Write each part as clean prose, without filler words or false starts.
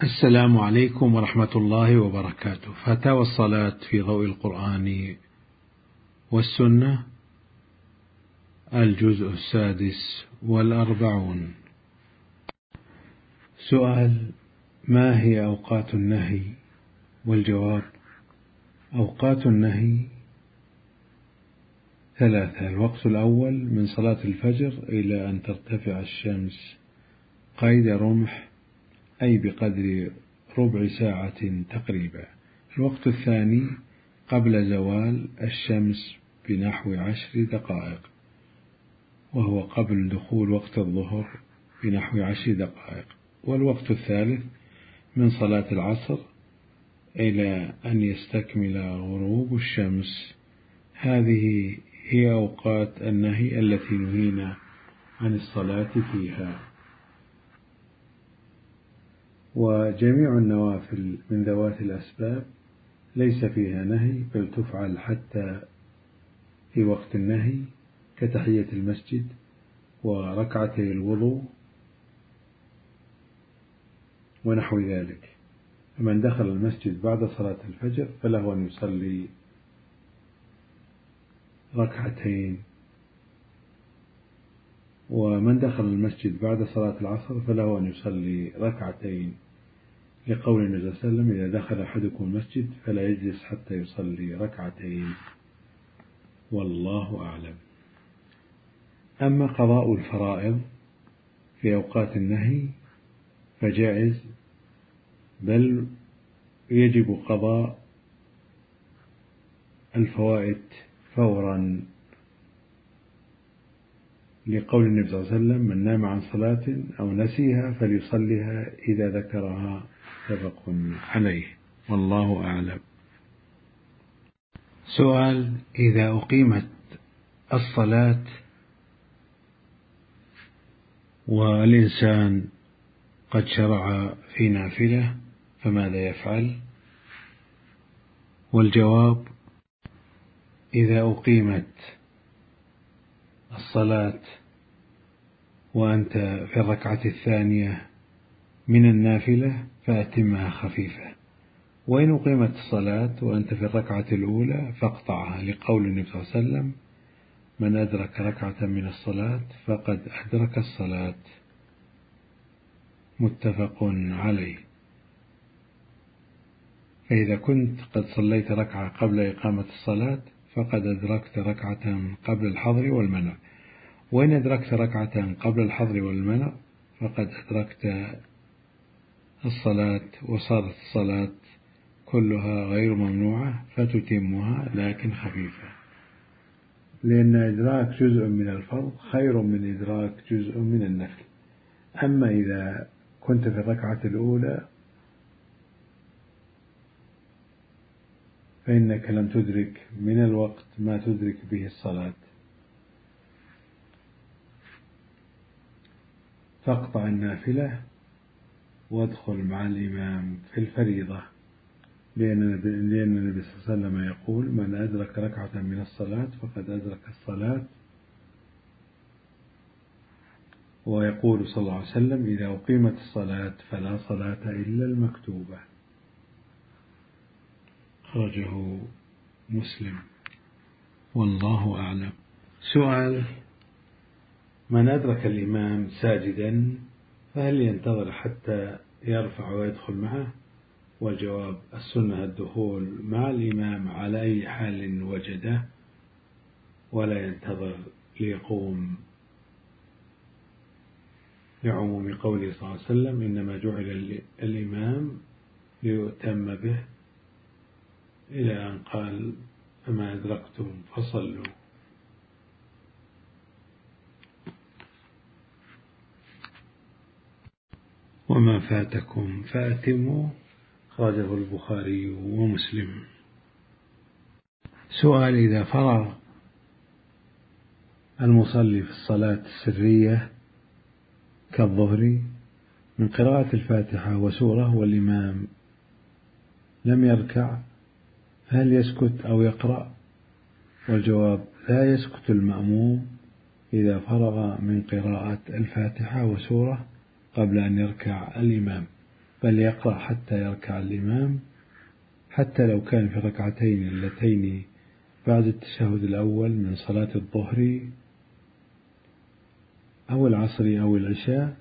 السلام عليكم ورحمة الله وبركاته. فتاوى الصلاة في ضوء القرآن والسنة، الجزء 46. سؤال: ما هي أوقات النهي؟ والجواب: أوقات النهي 3. الوقت الأول من صلاة الفجر إلى أن ترتفع الشمس قيد رمح، أي بقدر ربع ساعة تقريبا. الوقت الثاني قبل زوال الشمس بنحو 10 دقائق، وهو قبل دخول وقت الظهر بنحو 10 دقائق. والوقت الثالث من صلاة العصر إلى أن يستكمل غروب الشمس. هذه هي أوقات النهي التي نهينا عن الصلاة فيها. وجميع النوافل من ذوات الأسباب ليس فيها نهي، بل تفعل حتى في وقت النهي، كتحية المسجد وركعتي الوضوء ونحو ذلك. فمن دخل المسجد بعد صلاة الفجر فله أن يصلي ركعتين، ومن دخل المسجد بعد صلاة العصر فله أن يصلي ركعتين، لقول النبي صلى الله عليه وسلم: إذا دخل أحدكم المسجد فلا يجلس حتى يصلي ركعتين. والله أعلم. أما قضاء الفرائض في أوقات النهي فجائز، بل يجب قضاء الفوائد فورا، لقول النبي صلى الله عليه وسلم: من نام عن صلاة أو نسيها فليصلها إذا ذكرها. متفق عليه. والله أعلم. سؤال: إذا أقيمت الصلاة والإنسان قد شرع في نافلة فماذا يفعل؟ والجواب: إذا أقيمت الصلاة وأنت في الركعة الثانية من النافلة فأتمها خفيفة، وإن أقيمت الصلاة وأنت في الركعة الأولى فاقطعها، لقول النبي صلى الله عليه وسلم: من أدرك ركعة من الصلاة فقد أدرك الصلاة. متفق عليه. فإذا كنت قد صليت ركعة قبل إقامة الصلاة فقد أدركت ركعة قبل الحظر والمنع، وإن أدركت ركعة قبل الحظر والمنع فقد أدركت الصلاة، وصارت الصلاة كلها غير ممنوعة فتتمها لكن خفيفة، لأن إدراك جزء من الفرض خير من إدراك جزء من النفل. أما إذا كنت في الركعة الأولى فإنك لم تدرك من الوقت ما تدرك به الصلاة، فاقطع النافلة وادخل مع الإمام في الفريضة، لأن النبي صلى الله عليه وسلم يقول: من أدرك ركعة من الصلاة فقد أدرك الصلاة. ويقول صلى الله عليه وسلم: إذا أقيمت الصلاة فلا صلاة إلا المكتوبة. خرجه مسلم. والله أعلم. سؤال: من أدرك الإمام ساجدا فهل ينتظر حتى يرفع ويدخل معه؟ والجواب: السنة الدخول مع الإمام على أي حال وجده، ولا ينتظر ليقوم، لعموم قوله صلى الله عليه وسلم: إنما جعل الإمام ليؤتم به، إلى أن قال: فما أدركتم فصلوا. وما فاتكم فأتموا. خرجه البخاري ومسلم. سؤال: إذا فرغ المصلي في الصلاة السرية كالظهر من قراءة الفاتحة وسورة والإمام لم يركع، هل يسكت أو يقرأ؟ والجواب: لا يسكت المأموم إذا فرغ من قراءة الفاتحة وسورة قبل أن يركع الإمام، بل يقرأ حتى يركع الإمام، حتى لو كان في الركعتين اللتين بعد التشهد الأول من صلاة الظهر أو العصر أو العشاء،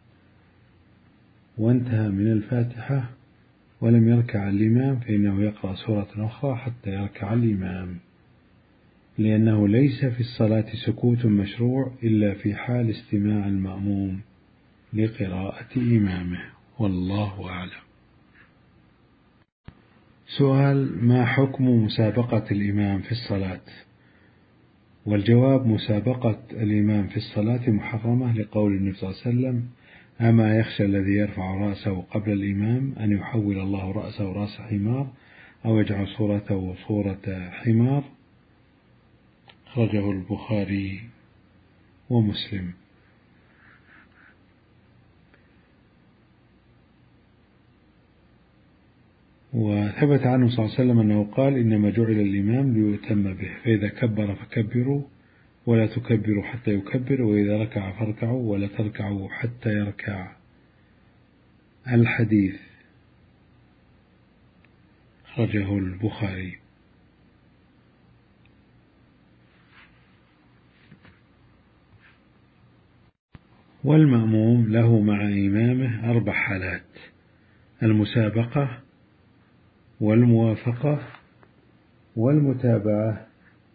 وانتهى من الفاتحة ولم يركع الإمام، فإنه يقرأ سورة أخرى حتى يركع الإمام، لأنه ليس في الصلاة سكوت مشروع إلا في حال استماع المأموم لقراءة إمامه، والله أعلم. سؤال: ما حكم مسابقة الإمام في الصلاة؟ والجواب: مسابقة الإمام في الصلاة محرمة، لقول النبي صلى الله عليه وسلم: أما يخشى الذي يرفع رأسه قبل الإمام أن يحول الله رأسه رأس حمار أو يجعل صورته صورة حمار. أخرجه البخاري ومسلم. وثبت عنه صلى الله عليه وسلم أنه قال: إنما جعل الإمام ليؤتم به، فإذا كبر فكبروا ولا تكبروا حتى يكبر، وإذا ركع فاركعوا ولا تركعوا حتى يركع. الحديث أخرجه البخاري. والمأموم له مع إمامه 4 حالات: المسابقة والموافقة والمتابعة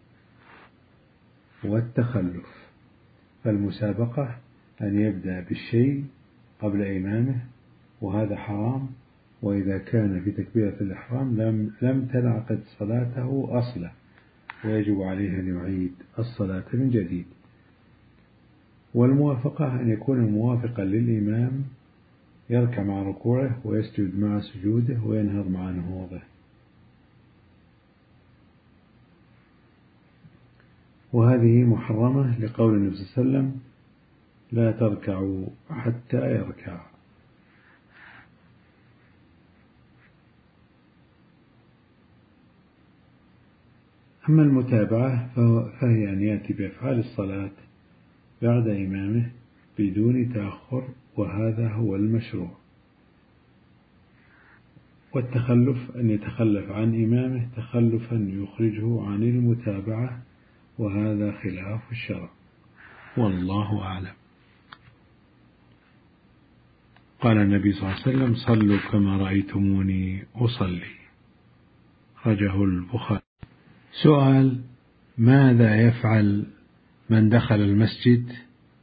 والتخلف. فالمسابقة أن يبدأ بالشيء قبل إمامه، وهذا حرام، وإذا كان في تكبيرة الإحرام لم تنعقد صلاته أصلا، ويجب عليه أن يعيد الصلاة من جديد. والموافقة أن يكون موافقا للإمام، يركع مع ركوعه ويسجد مع سجوده وينهض مع نهوضه. وهذه محرمة، لقول النبي صلى الله عليه وسلم: لا تركعوا حتى يركع. أما المتابعة فهي أن يأتي بأفعال الصلاة بعد إمامه بدون تأخر، وهذا هو المشروع. والتخلف أن يتخلف عن إمامه تخلفا يخرجه عن المتابعة، وهذا خلاف الشرع، والله أعلم. قال النبي صلى الله عليه وسلم: صلوا كما رأيتموني أصلي. أخرجه البخاري. سؤال: ماذا يفعل من دخل المسجد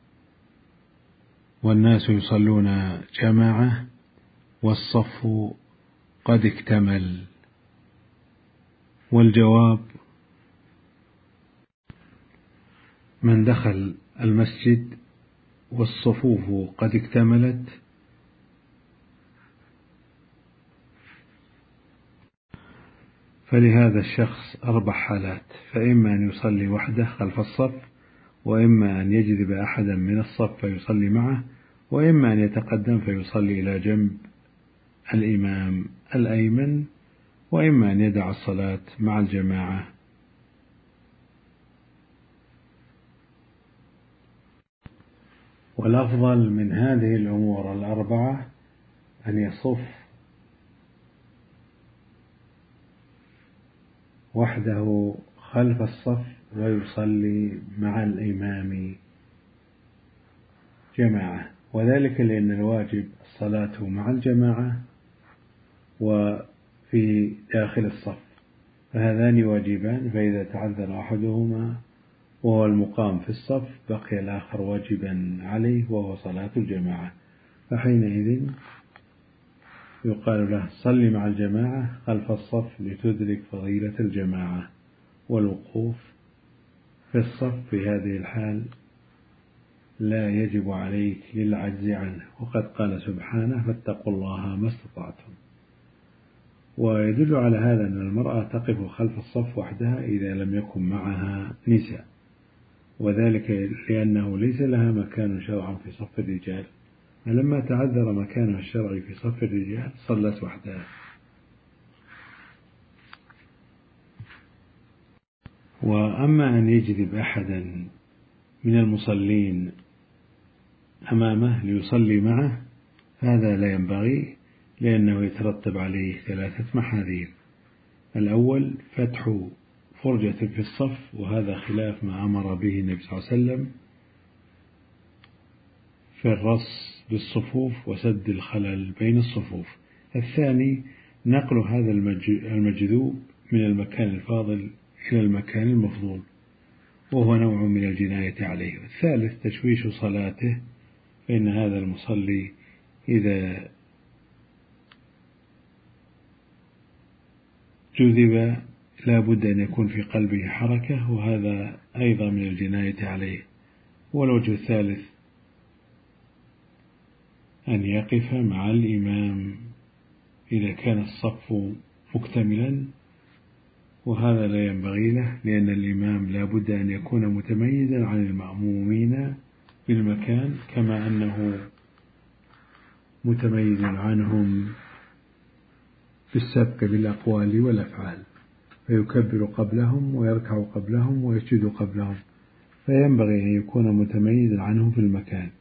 والناس يصلون جماعة والصف قد اكتمل؟ والجواب: من دخل المسجد والصفوف قد اكتملت فلهذا الشخص 4 حالات: فإما أن يصلي وحده خلف الصف، وإما أن يجذب أحدا من الصف فيصلي معه، وإما أن يتقدم فيصلي إلى جنب الإمام الأيمن، وإما أن يدع الصلاة مع الجماعة. والأفضل من هذه الأمور 4 أن يصف وحده خلف الصف ويصلي مع الإمام جماعة، وذلك لأن الواجب الصلاة مع الجماعة وفي داخل الصف، فهذان واجبان، فإذا تعذر أحدهما وهو المقام في الصف بقي الآخر واجبا عليه وهو صلاة الجماعة، فحينئذ يقال له: صل مع الجماعة خلف الصف لتدرك فضيلة الجماعة. والوقوف في الصف في هذه الحال لا يجب عليك للعجز عنه، وقد قال سبحانه: فاتقوا الله ما استطعتم. ويدل على هذا أن المرأة تقف خلف الصف وحدها إذا لم يكن معها نساء، وذلك لأنه ليس لها مكان شرعا في صف الرجال، فلما تعذر مكانها الشرعي في صف الرجال صلت وحدها. وأما أن يجذب أحدا من المصلين أمامه ليصلي معه فهذا لا ينبغي، لأنه يترتب عليه 3 محاذير. الأول فتح فرجة في الصف، وهذا خلاف ما أمر به النبي صلى الله عليه وسلم في الرص بالصفوف وسد الخلل بين الصفوف. الثاني نقل هذا المجذوب من المكان الفاضل إلى المكان المفضول، وهو نوع من الجناية عليه. الثالث تشويش صلاته، فإن هذا المصلي إذا جذب لا بد أن يكون في قلبه حركة، وهذا أيضا من الجناية عليه. والوجه الثالث أن يقف مع الإمام إذا كان الصف مكتملا، وهذا لا ينبغي له، لأن الإمام لا بد أن يكون متميزا عن المأمومين بالمكان، كما أنه متميز عنهم بالسبق بالأقوال والأفعال، فيكبر قبلهم ويركع قبلهم ويسجد قبلهم، فينبغي أن يكون متميزا عنهم في المكان.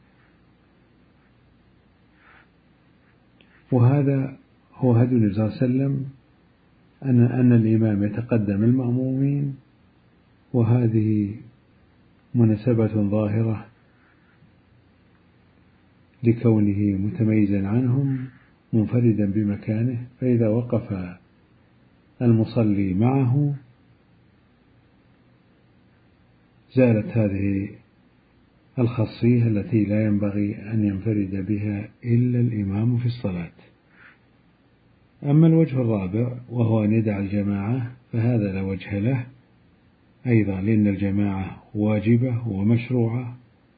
وهذا هو هدي النبي صلى الله عليه وسلم، أن الإمام يتقدم المأمومين، وهذه مناسبة ظاهرة لكونه متميزا عنهم منفردا بمكانه، فإذا وقف المصلي معه زالت هذه الخاصية التي لا ينبغي أن ينفرد بها إلا الإمام في الصلاة. أما الوجه الرابع وهو أن يدع الجماعة، فهذا لا وجه له أيضا، لأن الجماعة واجبة ومشروعة،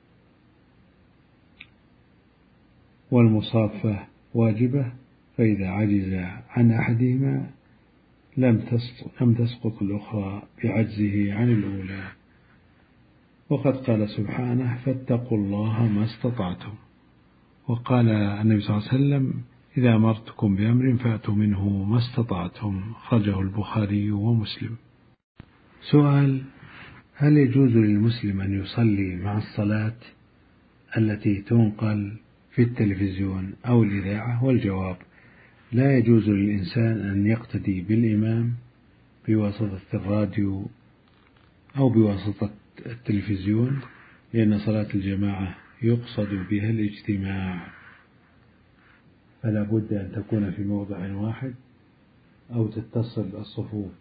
والمصافة واجبة، فإذا عجز عن أحدهما لم تسقط الأخرى بعجزه عن الأولى. وقد قال سبحانه: فاتقوا الله ما استطعتم. وقال النبي صلى الله عليه وسلم: إذا أمرتكم بأمر فأتوا منه ما استطعتم، أخرجه البخاري ومسلم. سؤال: هل يجوز للمسلم أن يصلي مع الصلاة التي تنقل في التلفزيون أو الإذاعة؟ والجواب: لا يجوز للإنسان أن يقتدي بالإمام بواسطة الراديو أو بواسطة التلفزيون، لأن صلاة الجماعة يقصد بها الاجتماع، فلا بد أن تكون في موضع واحد أو تتصل الصفوف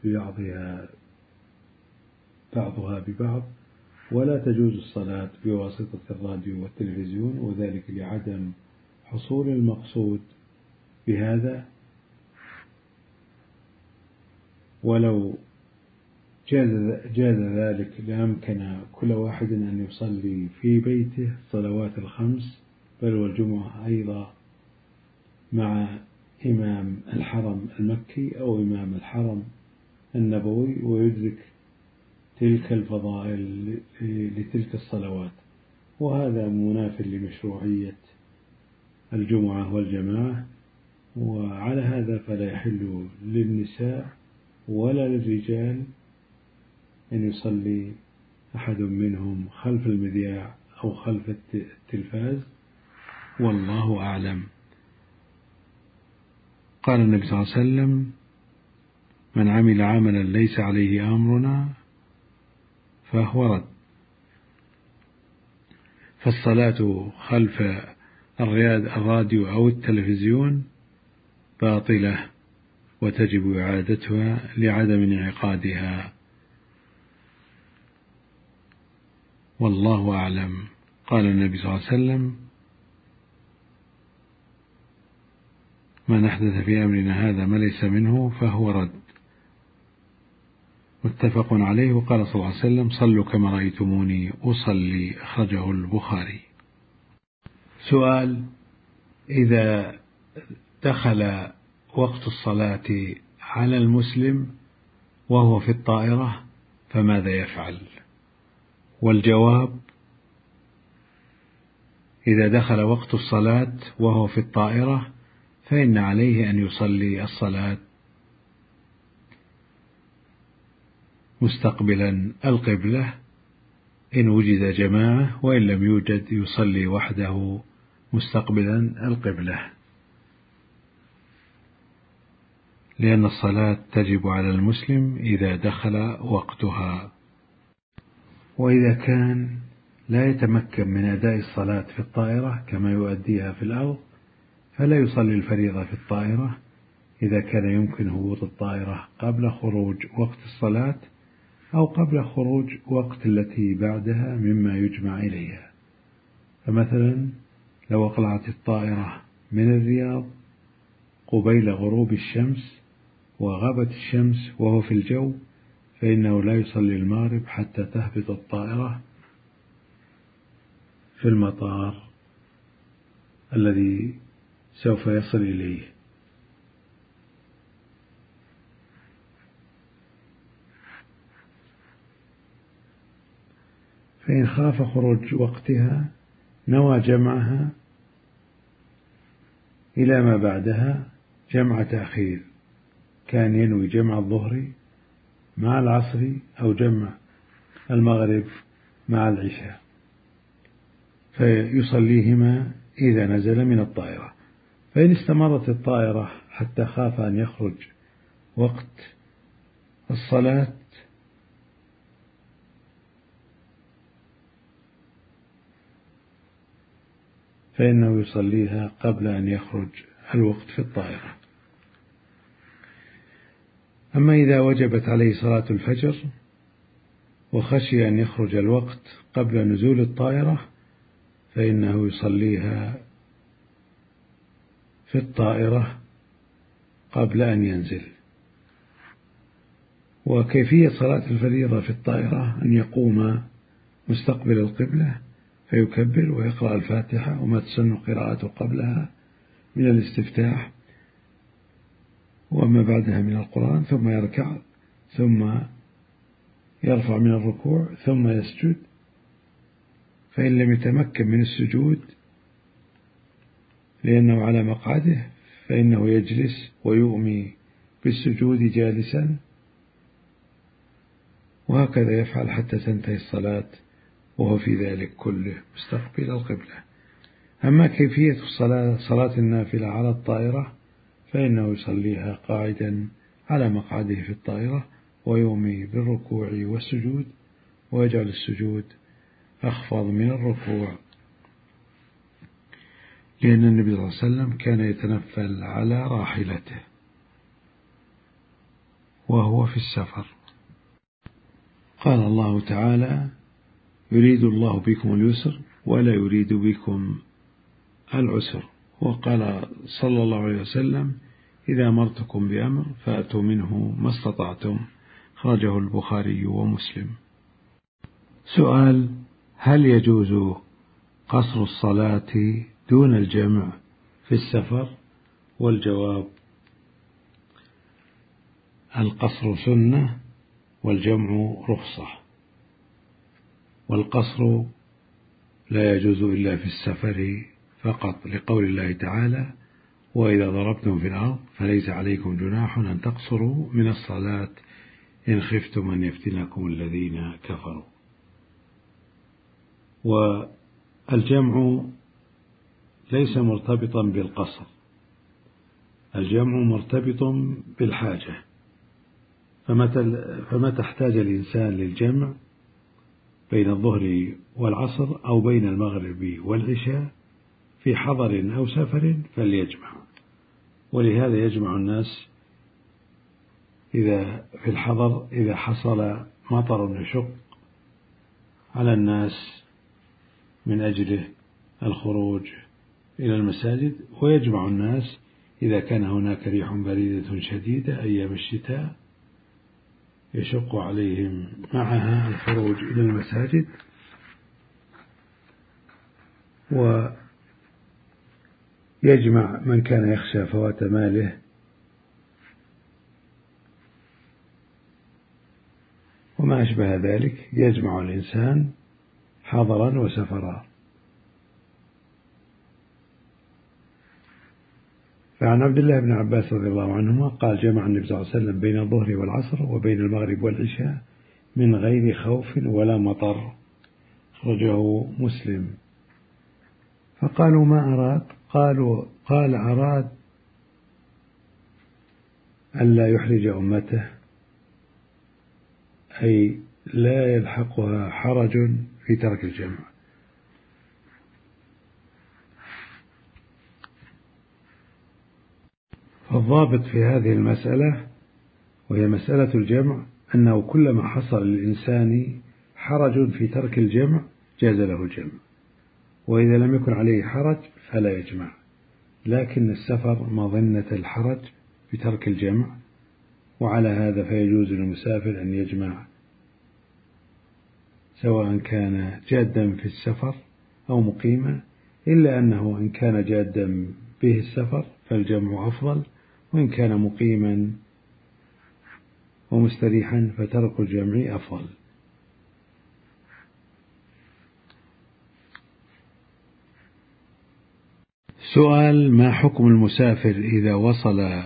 بعضها ببعض، ولا تجوز الصلاة بواسطة الراديو والتلفزيون، وذلك لعدم حصول المقصود بهذا. ولو جاز ذلك لأمكن كل واحد أن يصلي في بيته الصلوات الخمس، بل والجمعة أيضا، مع إمام الحرم المكي أو إمام الحرم النبوي، ويدرك تلك الفضائل لتلك الصلوات. وهذا مناف لمشروعية الجمعة والجماعة، وعلى هذا فلا يحل للنساء ولا للرجال أن يصلي أحد منهم خلف المذياع أو خلف التلفاز، والله أعلم. قال النبي صلى الله عليه وسلم: من عمل عملا ليس عليه أمرنا فهو رد. فالصلاة خلف الراديو أو التلفزيون باطلة، وتجب إعادتها لعدم انعقادها، والله أعلم. قال النبي صلى الله عليه وسلم: من أحدث في أمرنا هذا ما ليس منه فهو رد، متفق عليه. وقال صلى الله عليه وسلم: صلوا كما رأيتموني أصلي، أخرجه البخاري. سؤال: إذا دخل وقت الصلاة على المسلم وهو في الطائرة فماذا يفعل؟ والجواب: إذا دخل وقت الصلاة وهو في الطائرة فإن عليه أن يصلي الصلاة مستقبلا القبلة إن وجد جماعة، وإن لم يوجد يصلي وحده مستقبلا القبلة. لأن الصلاة تجب على المسلم إذا دخل وقتها. وإذا كان لا يتمكن من أداء الصلاة في الطائرة كما يؤديها في الأرض فلا يصلي الفريضة في الطائرة إذا كان يمكن هبوط الطائرة قبل خروج وقت الصلاة أو قبل خروج وقت التي بعدها مما يجمع إليها. فمثلا لو أقلعت الطائرة من الرياض قبيل غروب الشمس وغابت الشمس وهو في الجو فإنه لا يصلي المغرب حتى تهبط الطائرة في المطار الذي سوف يصل إليه. فإن خاف خروج وقتها نوى جمعها إلى ما بعدها جمع تأخير، كان ينوي جمع الظهر مع العصر أو جمع المغرب مع العشاء فيصليهما إذا نزل من الطائرة. فإن استمرت الطائرة حتى خاف أن يخرج وقت الصلاة فإنه يصليها قبل أن يخرج الوقت في الطائرة. أما إذا وجبت عليه صلاة الفجر وخشي أن يخرج الوقت قبل نزول الطائرة فإنه يصليها في الطائرة قبل أن ينزل. وكيفية صلاة الفريضة في الطائرة أن يقوم مستقبل القبلة فيكبر ويقرأ الفاتحة وما تسن قراءته قبلها من الاستفتاح وما بعدها من القرآن، ثم يركع ثم يرفع من الركوع ثم يسجد، فإن لم يتمكن من السجود لأنه على مقعده فإنه يجلس ويؤمي بالسجود جالسا، وهكذا يفعل حتى تنتهي الصلاة وهو في ذلك كله مستقبل القبلة. أما كيفية صلاة النافلة على الطائرة فإنه يصليها قاعدا على مقعده في الطائرة ويؤمي بالركوع والسجود ويجعل السجود أخفض من الركوع، لأن النبي صلى الله عليه وسلم كان يتنفل على راحلته وهو في السفر. قال الله تعالى: يريد الله بكم اليسر ولا يريد بكم العسر. وقال صلى الله عليه وسلم: إذا أمرتكم بأمر فأتوا منه ما استطعتم، خرجه البخاري ومسلم. سؤال: هل يجوز قصر الصلاة دون الجمع في السفر؟ والجواب: القصر سنة والجمع رخصة، والقصر لا يجوز إلا في السفر فقط، لقول الله تعالى: وإذا ضربتم في الأرض فليس عليكم جناح أن تقصروا من الصلاة إن خفتم أن يفتنكم الذين كفروا. والجمع ليس مرتبطا بالقصر، الجمع مرتبط بالحاجة، فمتى احتاج الإنسان للجمع بين الظهر والعصر أو بين المغرب والعشاء في حضر أو سفر فليجمع. ولهذا يجمع الناس إذا في الحضر إذا حصل مطر يشق على الناس من أجله الخروج إلى المساجد، ويجمع الناس إذا كان هناك ريح بريدة شديدة أيام الشتاء يشق عليهم معها الخروج إلى المساجد، ويجمع من كان يخشى فوات ماله وما أشبه ذلك، يجمع الإنسان حضرا وسفرا. فعن عبد الله بن عباس رضي الله عنهما قال: جمع النبي صلى الله عليه وسلم بين الظهر والعصر وبين المغرب والعشاء من غير خوف ولا مطر، أخرجه مسلم. فقالوا: ما أراد؟ قال: أراد ألا يحرج أمته، أي لا يلحقها حرج في ترك الجمع. فالضابط في هذه المسألة، وهي مسألة الجمع، أنه كلما حصل للإنسان حرج في ترك الجمع جاز له الجمع، وإذا لم يكن عليه حرج فلا يجمع. لكن السفر مظنة الحرج بترك الجمع، وعلى هذا فيجوز للمسافر أن يجمع سواء كان جادا في السفر أو مقيما، إلا أنه إن كان جادا به السفر فالجمع أفضل، وإن كان مقيما ومستريحا فترك الجمع أفضل. سؤال: ما حكم المسافر إذا وصل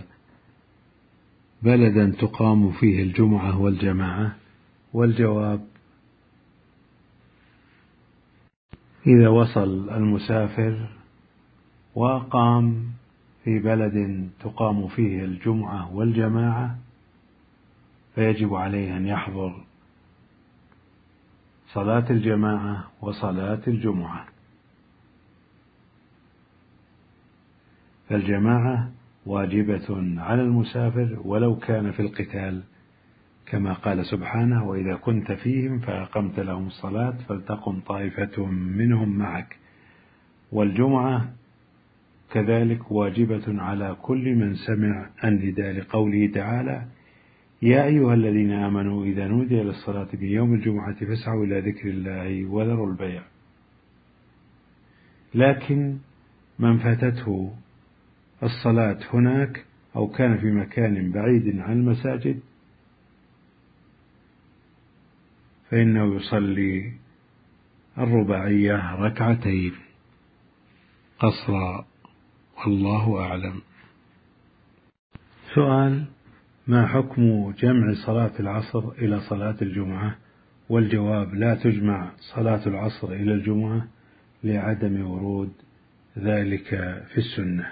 بلدا تقام فيه الجمعة والجماعة؟ والجواب: إذا وصل المسافر وأقام في بلد تقام فيه الجمعة والجماعة فيجب عليه أن يحضر صلاة الجماعة وصلاة الجمعة. فالجماعة واجبة على المسافر ولو كان في القتال، كما قال سبحانه: وإذا كنت فيهم فأقمت لهم الصلاة فلتقم طائفة منهم معك. والجمعة كذلك واجبة على كل من سمع النداء لقوله تعالى: يا أيها الذين آمنوا إذا نودي للصلاة من يوم الجمعة فاسعوا إلى ذكر الله وذروا البيع. لكن من فاتته الصلاة هناك أو كان في مكان بعيد عن المساجد فإنه يصلي الرباعية ركعتين قصرا، والله أعلم. سؤال: ما حكم جمع صلاة العصر إلى صلاة الجمعة؟ والجواب: لا تجمع صلاة العصر إلى الجمعة لعدم ورود ذلك في السنة.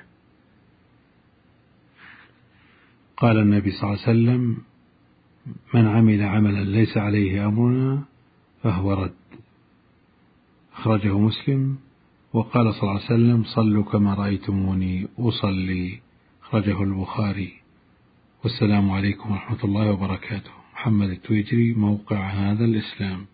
قال النبي صلى الله عليه وسلم: من عمل عملا ليس عليه أمرنا فهو رد، أخرجه مسلم. وقال صلى الله عليه وسلم: صلوا كما رأيتموني أصلي، أخرجه البخاري. والسلام عليكم ورحمة الله وبركاته. محمد التويجري، موقع هذا الإسلام.